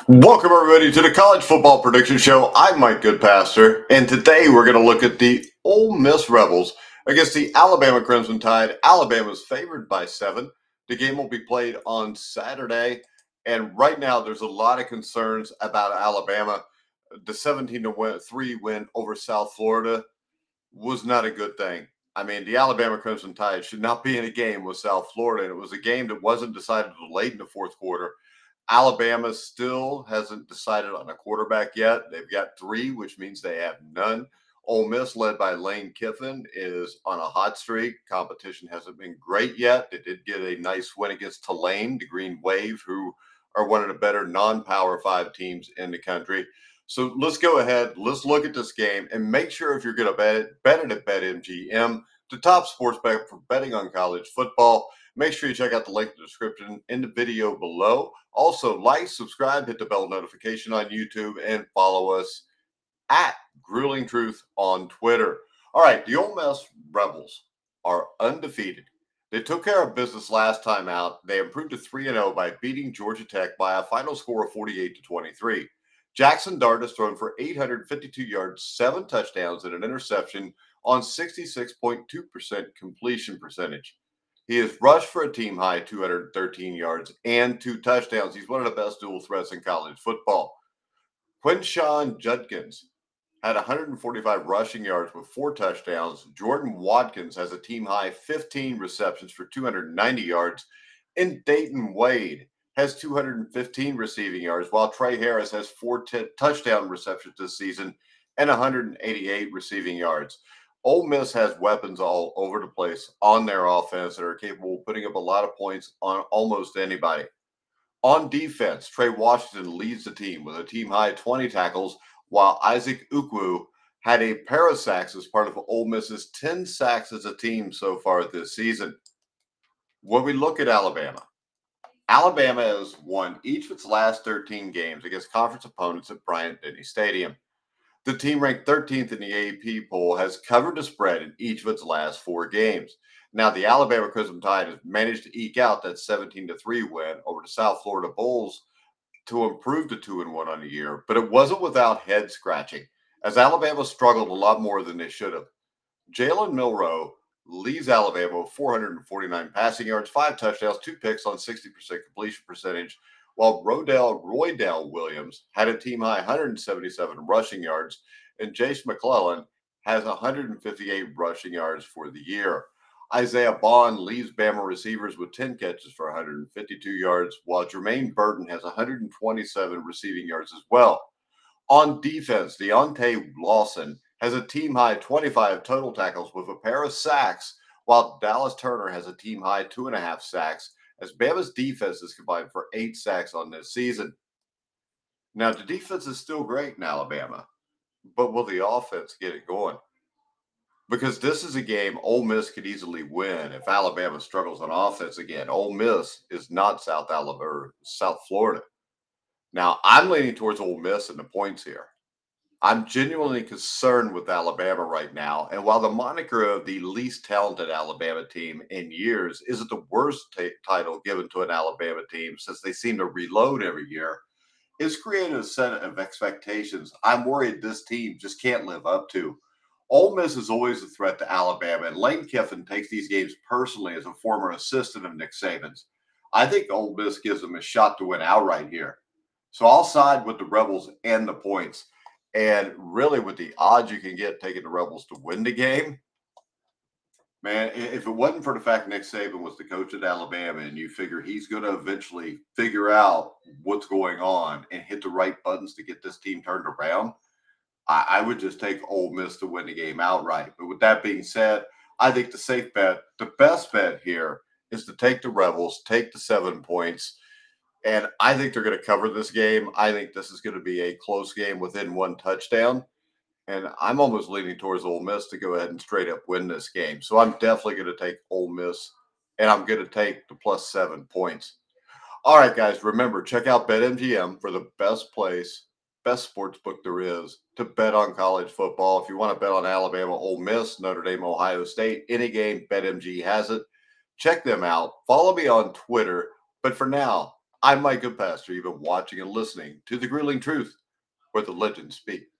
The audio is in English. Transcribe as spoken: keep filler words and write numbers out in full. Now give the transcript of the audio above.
Welcome, everybody, to the College Football Prediction Show. I'm Mike Goodpaster, and today we're going to look at the Ole Miss Rebels against the Alabama Crimson Tide. Alabama's favored by seven. The game will be played on Saturday, and right now there's a lot of concerns about Alabama. The seventeen to three win over South Florida was not a good thing. I mean, the Alabama Crimson Tide should not be in a game with South Florida, and it was a game that wasn't decided until late in the fourth quarter. Alabama still hasn't decided on a quarterback yet. They've got three, which means they have none. Ole Miss, led by Lane Kiffin, is on a hot streak. Competition hasn't been great yet. They did get a nice win against Tulane, the Green Wave, who are one of the better non-power five teams in the country. So let's go ahead. Let's look at this game and make sure if you're going to bet it, bet it at BetMGM, the top sports bet for betting on college football. Make sure you check out the link in the description in the video below. Also, like, subscribe, hit the bell notification on YouTube, and follow us at Grueling Truth on Twitter. All right, the Ole Miss Rebels are undefeated. They took care of business last time out. They improved to three and oh by beating Georgia Tech by a final score of forty-eight to twenty-three. Jackson Dart has thrown for eight hundred fifty-two yards, seven touchdowns, and an interception on sixty-six point two percent completion percentage. He has rushed for a team high two hundred thirteen yards and two touchdowns. He's one of the best dual threats in college football. Quinshon Judkins had one hundred forty-five rushing yards with four touchdowns. Jordan Watkins has a team high fifteen receptions for two hundred ninety yards. And Dayton Wade has two hundred fifteen receiving yards, while Trey Harris has four t- touchdown receptions this season and one hundred eighty-eight receiving yards. Ole Miss has weapons all over the place on their offense that are capable of putting up a lot of points on almost anybody. On defense, Trey Washington leads the team with a team high twenty tackles, while Isaac Ukwu had a pair of sacks as part of Ole Miss's ten sacks as a team so far this season. When we look at Alabama, Alabama has won each of its last thirteen games against conference opponents at Bryant-Denny Stadium. The team ranked thirteenth in the A P poll has covered the spread in each of its last four games. Now, the Alabama Crimson Tide has managed to eke out that seventeen to three win over the South Florida Bulls to improve to two and one on the year, but it wasn't without head scratching, as Alabama struggled a lot more than they should have. Jalen Milroe leads Alabama with four hundred forty-nine passing yards, five touchdowns, two picks on sixty percent completion percentage, while Rodell Roydell Williams had a team high one hundred seventy-seven rushing yards, and Jace McClellan has one hundred fifty-eight rushing yards for the year. Isaiah Bond leads Bama receivers with ten catches for one hundred fifty-two yards, while Jermaine Burton has one hundred twenty-seven receiving yards as well. On defense, Deontay Lawson has a team high twenty-five total tackles with a pair of sacks, while Dallas Turner has a team high two and a half sacks, as Bama's defense is combined for eight sacks on this season. Now, the defense is still great in Alabama, but will the offense get it going? Because this is a game Ole Miss could easily win if Alabama struggles on offense again. Ole Miss is not South Alabama or South Florida. Now, I'm leaning towards Ole Miss in the points here. I'm genuinely concerned with Alabama right now. And while the moniker of the least talented Alabama team in years isn't the worst t- title given to an Alabama team, since they seem to reload every year, it's created a set of expectations I'm worried this team just can't live up to. Ole Miss is always a threat to Alabama, and Lane Kiffin takes these games personally as a former assistant of Nick Saban's. I think Ole Miss gives them a shot to win outright here. So I'll side with the Rebels and the points. And really, with the odds you can get taking the Rebels to win the game, man, if it wasn't for the fact Nick Saban was the coach at Alabama and you figure he's going to eventually figure out what's going on and hit the right buttons to get this team turned around, I, I would just take Ole Miss to win the game outright. But with that being said, I think the safe bet, the best bet here is to take the Rebels, take the seven points. And I think they're going to cover this game. I think this is going to be a close game within one touchdown. And I'm almost leaning towards Ole Miss to go ahead and straight up win this game. So I'm definitely going to take Ole Miss, and I'm going to take the plus seven points. All right, guys, remember, check out BetMGM for the best place, best sports book there is to bet on college football. If you want to bet on Alabama, Ole Miss, Notre Dame, Ohio State, any game, BetMG has it. Check them out. Follow me on Twitter. But for now, I'm Mike Goodpasture. You've been watching and listening to The Grueling Truth, where the legends speak.